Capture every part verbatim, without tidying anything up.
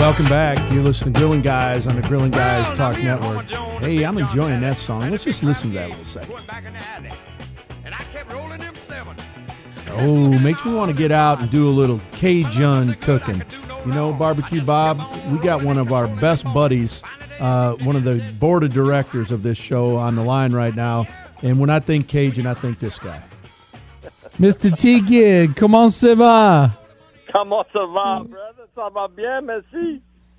welcome back. You're listening to Grilling Guys on the Grilling Guys Talk Network. Hey, I'm enjoying that song. Let's just listen to that a little second. Oh, makes me want to get out and do a little Cajun cooking. You know, Barbecue Bob, we got one of our best buddies, uh, one of the board of directors of this show on the line right now. And when I think Cajun, I think this guy. Mister T-Gid, comment ça va? Comment ça va, brother? Ça va bien, merci.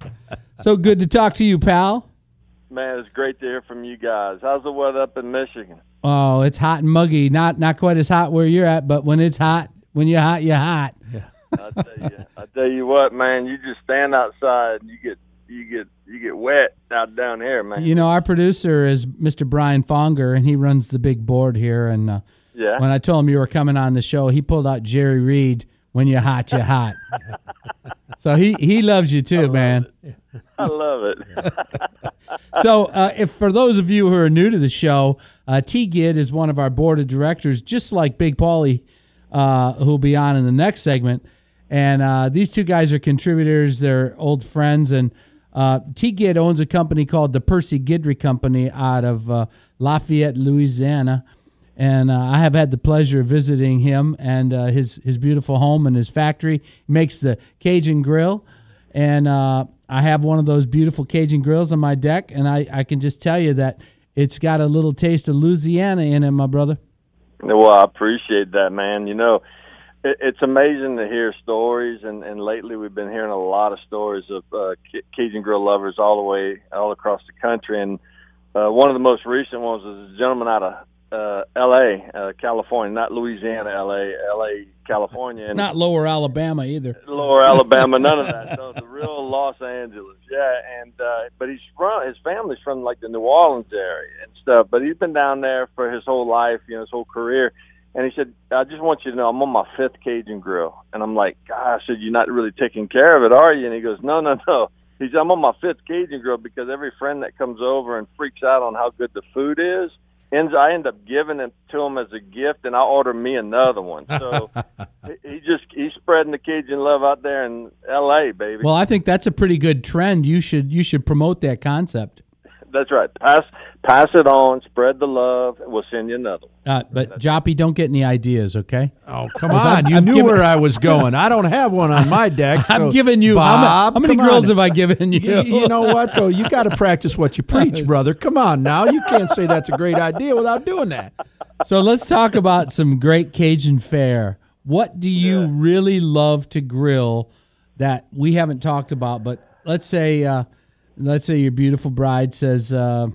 So good to talk to you, pal. Man, it's great to hear from you guys. How's the weather up in Michigan? Oh, it's hot and muggy. Not not quite as hot where you're at, but when it's hot, when you're hot, you're hot. Yeah. I tell you, I tell you what, man. You just stand outside, and you get you get you get wet out down here, man. You know, our producer is Mister Brian Fonger, and he runs the big board here. And uh, yeah, when I told him you were coming on the show, he pulled out Jerry Reed. When you're hot, you're hot. So he he loves you too, I man. It. I love it. So, uh, if for those of you who are new to the show, uh, T-Gid is one of our board of directors, just like Big Paulie, uh, who'll be on in the next segment. And uh, these two guys are contributors. They're old friends. And uh, T-Gid owns a company called the Percy Guidry Company out of uh, Lafayette, Louisiana. And uh, I have had the pleasure of visiting him and uh, his, his beautiful home and his factory. He makes the Cajun Grill. And uh, I have one of those beautiful Cajun grills on my deck, and I, I can just tell you that it's got a little taste of Louisiana in it, my brother. Well, I appreciate that, man. You know, it, it's amazing to hear stories, and, and lately we've been hearing a lot of stories of uh, Cajun grill lovers all the way, all across the country. And uh, one of the most recent ones was a gentleman out of uh, L A, uh, California, not Louisiana, L A, L A, California. And not Lower Alabama either. Lower Alabama, none of that. So the real Los Angeles, yeah. And uh, but he's from his family's from like the New Orleans area and stuff. But he's been down there for his whole life, you know, his whole career. And he said, "I just want you to know, I'm on my fifth Cajun grill." And I'm like, "Gosh," I said, "you're not really taking care of it, are you?" And he goes, "No, no, no." He said, "I'm on my fifth Cajun grill because every friend that comes over and freaks out on how good the food is, ends I end up giving it to him as a gift, and I order me another one." So he just he's spreading the Cajun love out there in L A, baby. Well, I think that's a pretty good trend. You should you should promote that concept. That's right. Pass pass it on. Spread the love. We'll send you another one. Uh, but Joppy, don't get any ideas, okay? Oh, come on! You I've knew given, where I was going. I don't have one on my deck. So I'm giving you. Bob, how, how many grills on. have I given you? you? You know what, though? You got to practice what you preach, brother. Come on now. You can't say that's a great idea without doing that. So let's talk about some great Cajun fare. What do you yeah. really love to grill that we haven't talked about? But let's say, uh, let's say your beautiful bride says, uh,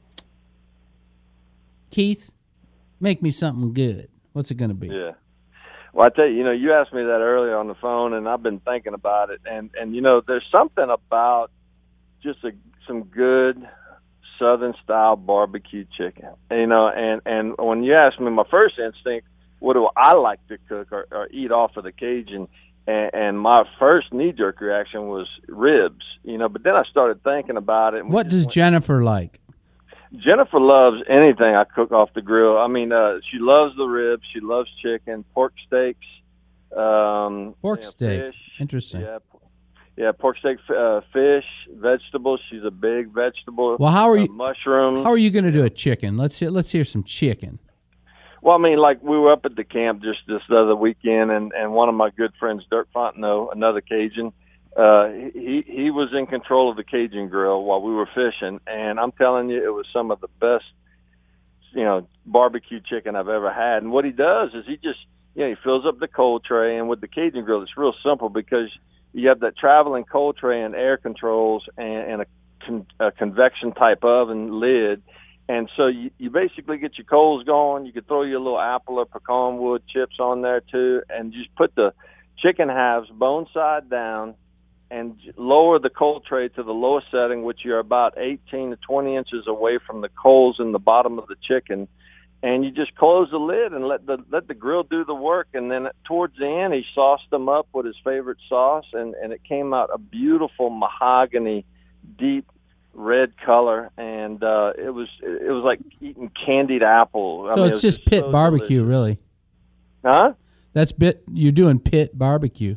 "Keith, make me something good." What's it going to be? Yeah. Well, I tell you, you know, you asked me that earlier on the phone, and I've been thinking about it. And, and you know, there's something about just a, some good Southern-style barbecue chicken. You know, and, and when you asked me, my first instinct, what do I like to cook or, or eat off of the Cajun? And, and my first knee-jerk reaction was ribs. You know, but then I started thinking about it. And what does went, Jennifer like? Jennifer loves anything I cook off the grill. I mean, uh, she loves the ribs. She loves chicken, pork steaks. Um, pork you know, steak. Fish. Interesting. Yeah, yeah, pork steak, uh, fish, vegetables. She's a big vegetable. Well, how are uh, you? Mushrooms. How are you going to do a chicken? Let's hear, let's hear some chicken. Well, I mean, like we were up at the camp just this other weekend, and, and one of my good friends, Dirk Fontenot, another Cajun, Uh, he he was in control of the Cajun grill while we were fishing, and I'm telling you, it was some of the best, you know, barbecue chicken I've ever had. And what he does is he just, you know, he fills up the coal tray, and with the Cajun grill, it's real simple because you have that traveling coal tray and air controls and, and a, con, a convection type oven lid. And so you, you basically get your coals going. You could throw your little apple or pecan wood chips on there too, and just put the chicken halves bone side down and lower the coal tray to the lowest setting, which you're about eighteen to twenty inches away from the coals in the bottom of the chicken. And you just close the lid and let the let the grill do the work. And then towards the end, he sauced them up with his favorite sauce, and, and it came out a beautiful mahogany, deep red color. And uh, it was it was like eating candied apple. So I mean, it's it just just pit so barbecue, delicious. really. Huh? That's bit. You're doing pit barbecue.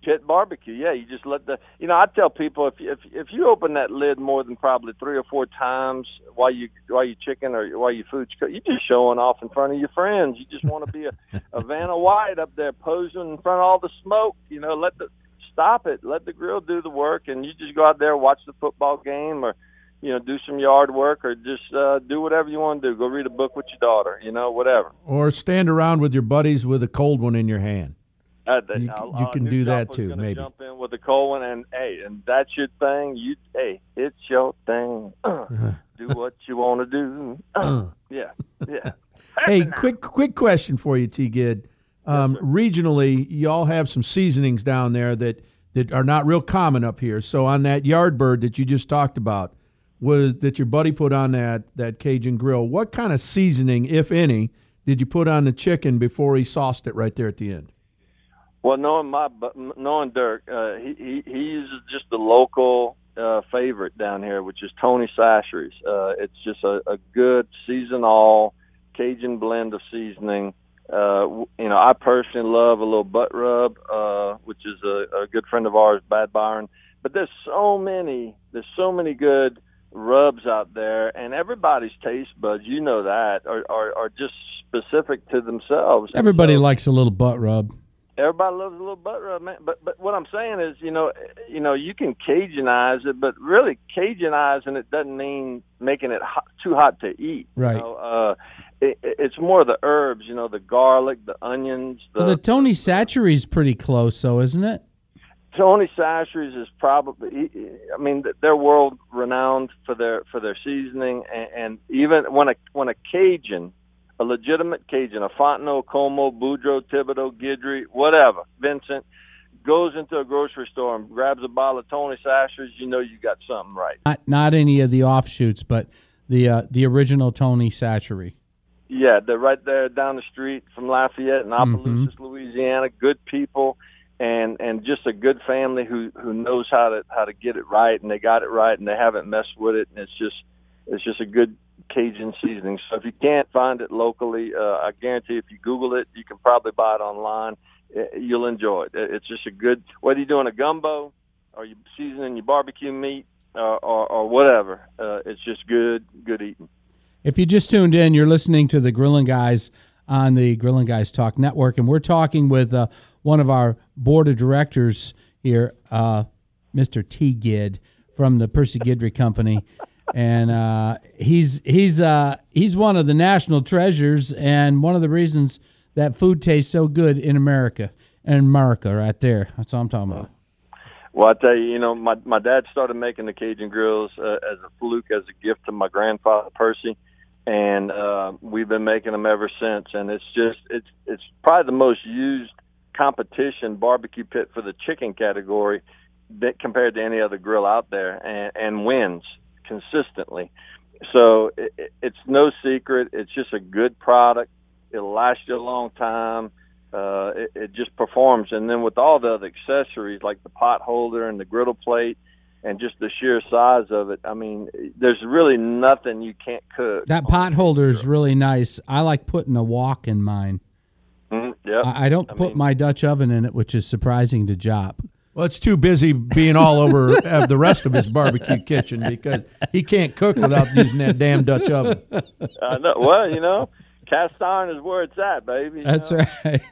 pit barbecue. Yeah, you just let the you know I tell people if if if you open that lid more than probably three or four times while you while you chicken or while your food's cooked, you're just showing off in front of your friends. You just want to be a, a Vanna White up there posing in front of all the smoke. You know, let the stop it, let the grill do the work, and you just go out there, watch the football game, or you know, do some yard work, or just uh, do whatever you want to do. Go read a book with your daughter, you know, whatever. Or stand around with your buddies with a cold one in your hand. Uh, the, you, uh, you can uh, do that too, maybe. Jump in with a cold one, and hey, and that's your thing. You, hey, it's your thing. Uh, do what you want to do. Uh, yeah, yeah. Hey, quick, quick question for you, T. Gid. Um, yes, regionally, y'all have some seasonings down there that that are not real common up here. So on that Yardbird that you just talked about, was that your buddy put on that that Cajun grill, what kind of seasoning, if any, did you put on the chicken before he sauced it right there at the end? Well, knowing my knowing Dirk, uh, he, he he uses just the local uh, favorite down here, which is Tony Chachere's. Uh, it's just a, a good season all Cajun blend of seasoning. Uh, you know, I personally love a little butt rub, uh, which is a, a good friend of ours, Bad Byron. But there's so many, there's so many good rubs out there, and everybody's taste buds, you know that, are are, are just specific to themselves. Everybody so, likes a little butt rub. Everybody loves a little butt rub, man. But but what I'm saying is, you know, you know, you can Cajuinize it, but really Cajunizing it doesn't mean making it hot, too hot to eat. Right. You know? uh, it, it's more the herbs, you know, the garlic, the onions. The, well, the Tony Chachere's pretty close, though, isn't it? Tony Chachere's is probably, I mean, they're world renowned for their for their seasoning, and, and even when a when a Cajun, a legitimate Cajun, a Fontenot, Como, Boudreaux, Thibodeau, Guidry, whatever, Vincent, goes into a grocery store and grabs a bottle of Tony Chachere's, you know you got something right. Not, not any of the offshoots, but the uh, the original Tony Chachere. Yeah, they're right there down the street from Lafayette in Opelousas, mm-hmm. Louisiana. Good people. And and just a good family who, who knows how to how to get it right, and they got it right, and they haven't messed with it, and it's just it's just a good Cajun seasoning. So if you can't find it locally, uh, I guarantee if you Google it, you can probably buy it online. You'll enjoy it. It's just a good, whether you're doing a gumbo or you're seasoning your barbecue meat or, or, or whatever, uh, it's just good good eating. If you just tuned in, you're listening to the Grillin' Guys on the Grillin' Guys Talk Network, and we're talking with uh, one of our board of directors here, uh, Mister T. Gid from the Percy Guidry Company, and uh, he's he's uh, he's one of the national treasures, and one of the reasons that food tastes so good in America. In America, right there. That's what I'm talking about. Well, I tell you, you know, my my dad started making the Cajun grills uh, as a fluke, as a gift to my grandfather Percy. And uh, we've been making them ever since, and it's just it's it's probably the most used competition barbecue pit for the chicken category that compared to any other grill out there, and, and wins consistently. So it, it, it's no secret. It's just a good product. It'll last you a long time. Uh, it, it just performs, and then with all the other accessories like the pot holder and the griddle plate, and just the sheer size of it, I mean, there's really nothing you can't cook. That pot holder is really nice. I like putting a wok in mine. Mm-hmm. Yep. I, I don't I put mean, my Dutch oven in it, which is surprising to Jop. Well, it's too busy being all over uh, the rest of his barbecue kitchen because he can't cook without using that damn Dutch oven. I know. Well, you know, cast iron is where it's at, baby. That's know? right.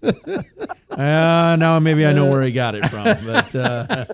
uh, now maybe I know where he got it from. But uh,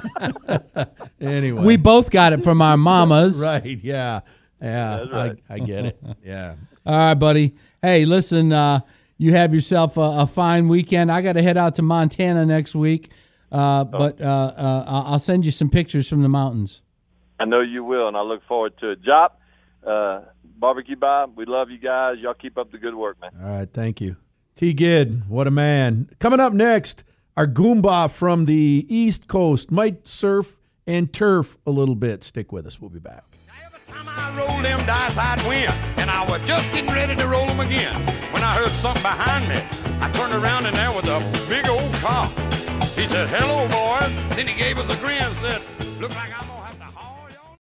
anyway. We both got it from our mamas. Right, yeah. Yeah, That's right. I, I get it. Yeah. All right, buddy. Hey, listen, uh, you have yourself a, a fine weekend. I got to head out to Montana next week, uh, but uh, uh, I'll send you some pictures from the mountains. I know you will, and I look forward to it. Jop, uh, Barbecue Bob, we love you guys. Y'all keep up the good work, man. All right, thank you. T. Gid, what a man. Coming up next, our Goomba from the East Coast might surf and turf a little bit. Stick with us. We'll be back. Every time I roll them dice, I'd win, and I was just getting ready to roll them again when I heard something behind me. I turned around, and there was a big old cop. He said, "Hello, boy." Then he gave us a grin and said, "Look like I